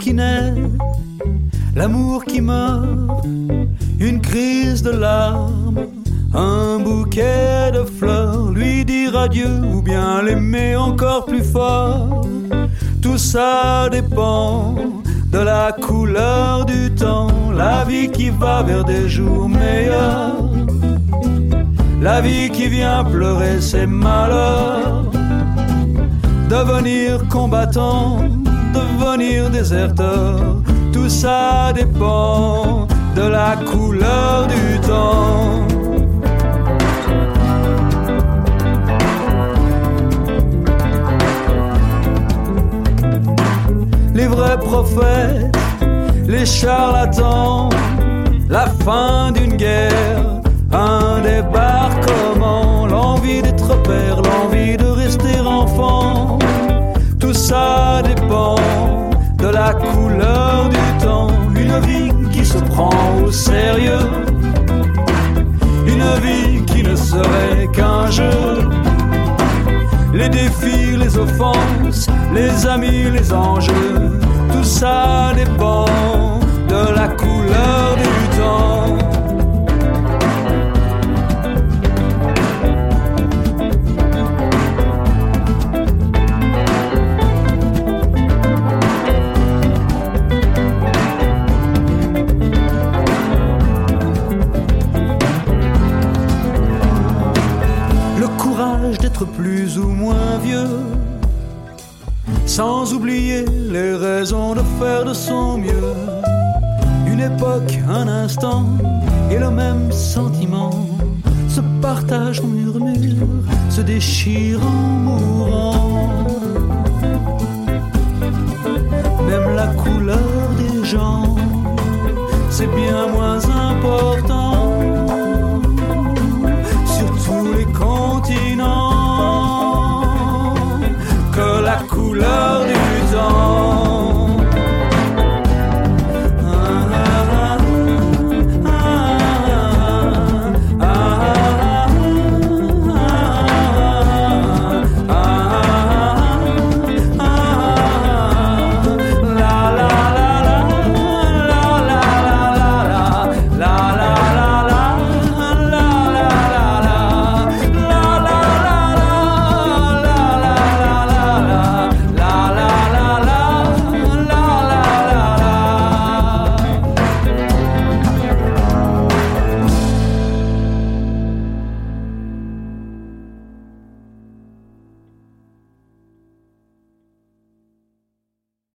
qui naît, l'amour qui meurt, une crise de larmes, un bouquet de fleurs, lui dire adieu ou bien l'aimer encore plus fort. Tout ça dépend de la couleur du temps, la vie qui va vers des jours meilleurs, la vie qui vient pleurer ses malheurs, devenir combattant, devenir déserteur. Tout ça dépend de la couleur du temps. Les vrais prophètes, les charlatans, la fin d'une guerre, un débarquement, l'envie d'être père, l'envie de rester enfant. Tout ça dépend de la couleur du temps. Une vie qui se prend au sérieux, une vie qui ne serait qu'un jeu. Les défis, les offenses, les amis, les enjeux, tout ça dépend de la couleur du temps. D'être plus ou moins vieux, sans oublier les raisons de faire de son mieux. Une époque, un instant, et le même sentiment se partage en murmure, se déchire en mourant.